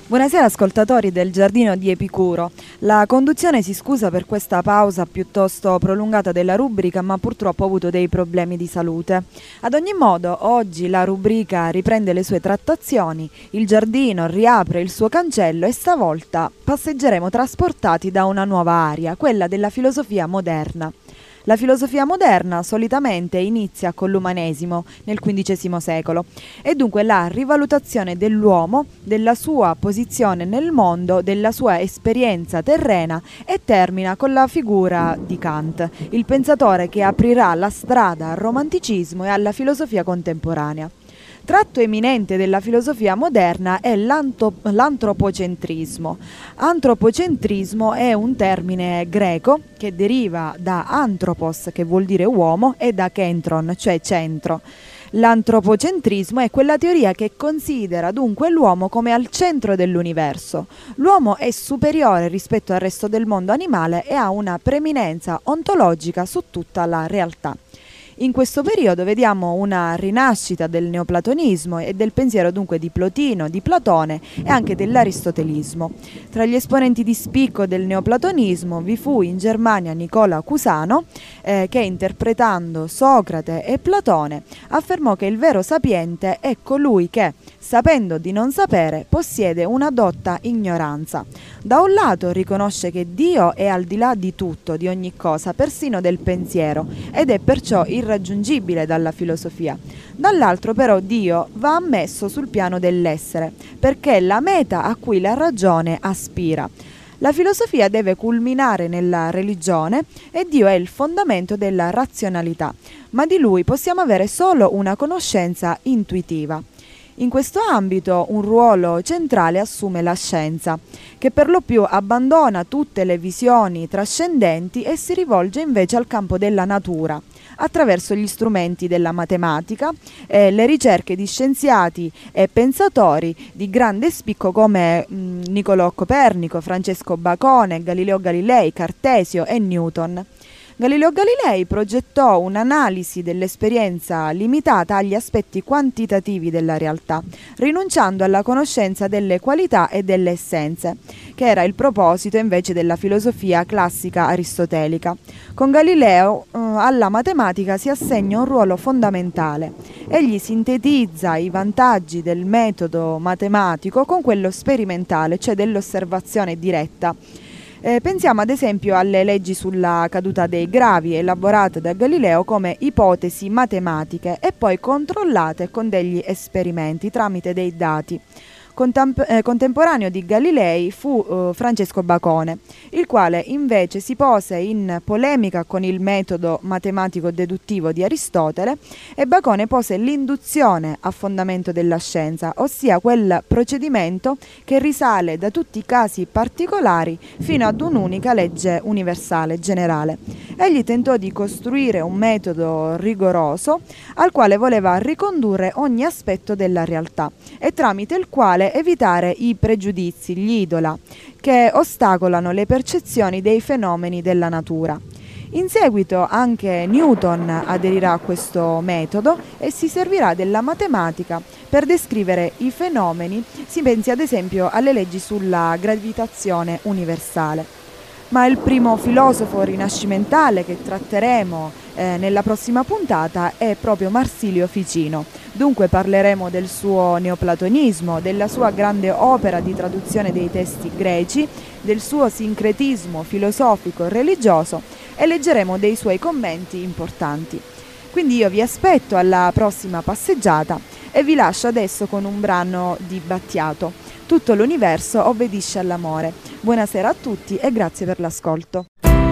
Buonasera ascoltatori del Giardino di Epicuro. La conduzione si scusa per questa pausa piuttosto prolungata della rubrica, ma purtroppo ha avuto dei problemi di salute. Ad ogni modo, oggi la rubrica riprende le sue trattazioni, il giardino riapre il suo cancello e stavolta passeggeremo trasportati da una nuova area, quella della filosofia moderna. La filosofia moderna solitamente inizia con l'umanesimo nel XV secolo e dunque la rivalutazione dell'uomo, della sua posizione nel mondo, della sua esperienza terrena e termina con la figura di Kant, il pensatore che aprirà la strada al romanticismo e alla filosofia contemporanea. Tratto eminente della filosofia moderna è l'antropocentrismo. Antropocentrismo è un termine greco che deriva da anthropos, che vuol dire uomo, e da kentron, cioè centro. L'antropocentrismo è quella teoria che considera dunque l'uomo come al centro dell'universo. L'uomo è superiore rispetto al resto del mondo animale e ha una preeminenza ontologica su tutta la realtà. In questo periodo vediamo una rinascita del neoplatonismo e del pensiero dunque di Plotino, di Platone e anche dell'aristotelismo. Tra gli esponenti di spicco del neoplatonismo vi fu in Germania Nicola Cusano che interpretando Socrate e Platone affermò che il vero sapiente è colui che, sapendo di non sapere, possiede una dotta ignoranza. Da un lato riconosce che Dio è al di là di tutto, di ogni cosa, persino del pensiero, ed è perciò irraggiungibile dalla filosofia. Dall'altro però Dio va ammesso sul piano dell'essere, perché è la meta a cui la ragione aspira. La filosofia deve culminare nella religione e Dio è il fondamento della razionalità, ma di Lui possiamo avere solo una conoscenza intuitiva. In questo ambito un ruolo centrale assume la scienza, che per lo più abbandona tutte le visioni trascendenti e si rivolge invece al campo della natura, attraverso gli strumenti della matematica e le ricerche di scienziati e pensatori di grande spicco come Niccolò Copernico, Francesco Bacone, Galileo Galilei, Cartesio e Newton. Galileo Galilei progettò un'analisi dell'esperienza limitata agli aspetti quantitativi della realtà, rinunciando alla conoscenza delle qualità e delle essenze, che era il proposito invece della filosofia classica aristotelica. Con Galileo alla matematica si assegna un ruolo fondamentale. Egli sintetizza i vantaggi del metodo matematico con quello sperimentale, cioè dell'osservazione diretta. Pensiamo ad esempio alle leggi sulla caduta dei gravi elaborate da Galileo come ipotesi matematiche e poi controllate con degli esperimenti tramite dei dati. Contemporaneo di Galilei fu Francesco Bacone, il quale invece si pose in polemica con il metodo matematico-deduttivo di Aristotele e Bacone pose l'induzione a fondamento della scienza, ossia quel procedimento che risale da tutti i casi particolari fino ad un'unica legge universale, generale. Egli tentò di costruire un metodo rigoroso al quale voleva ricondurre ogni aspetto della realtà e tramite il quale evitare i pregiudizi, gli idola, che ostacolano le percezioni dei fenomeni della natura. In seguito anche Newton aderirà a questo metodo e si servirà della matematica per descrivere i fenomeni. Si pensi ad esempio alle leggi sulla gravitazione universale. Ma il primo filosofo rinascimentale che tratteremo nella prossima puntata è proprio Marsilio Ficino. Dunque parleremo del suo neoplatonismo, della sua grande opera di traduzione dei testi greci, del suo sincretismo filosofico e religioso e leggeremo dei suoi commenti importanti. Quindi io vi aspetto alla prossima passeggiata e vi lascio adesso con un brano di Battiato. Tutto l'universo obbedisce all'amore. Buonasera a tutti e grazie per l'ascolto.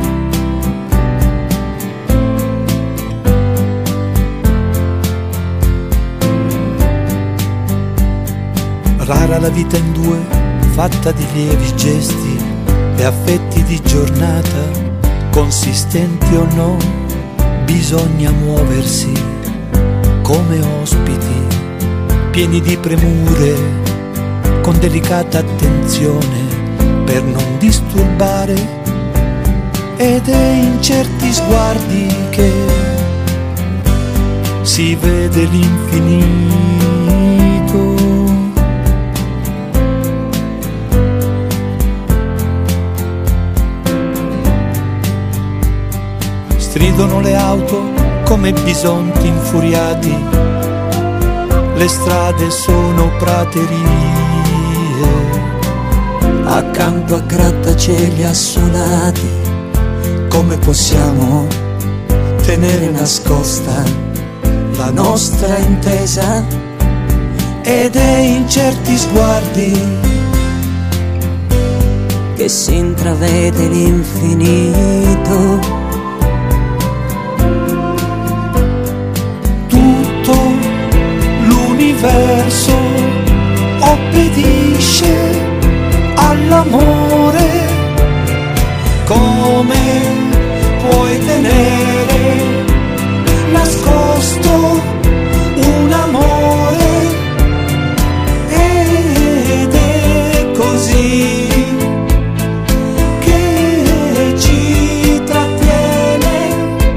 Rara la vita in due, fatta di lievi gesti e affetti di giornata, consistenti o no, bisogna muoversi come ospiti, pieni di premure, con delicata attenzione per non disturbare, ed è in certi sguardi che si vede l'infinito. stridono le auto come bisonti infuriati, le strade sono praterie, accanto a grattacieli assolati. Come possiamo tenere nascosta la nostra intesa? Ed è in certi sguardi che si intravede l'infinito. Tutto l'universo obbedisce all'amore. Come puoi tenere nascosto un amore? Ed è così che ci trattiene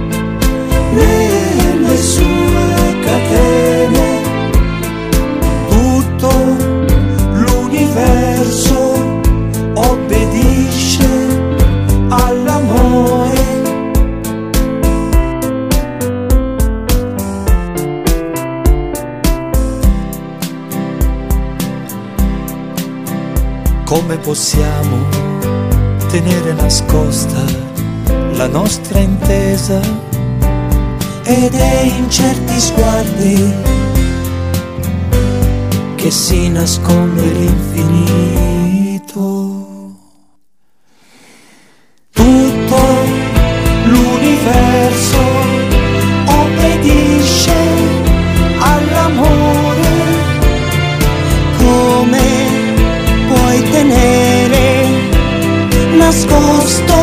nelle sue catene. Tutto l'universo obbedisce all'amore. Come possiamo tenere nascosta la nostra intesa? Ed è in certi sguardi che si nasconde l'infinito. Tutto l'universo obbedisce all'amore. Come puoi tenere nascosto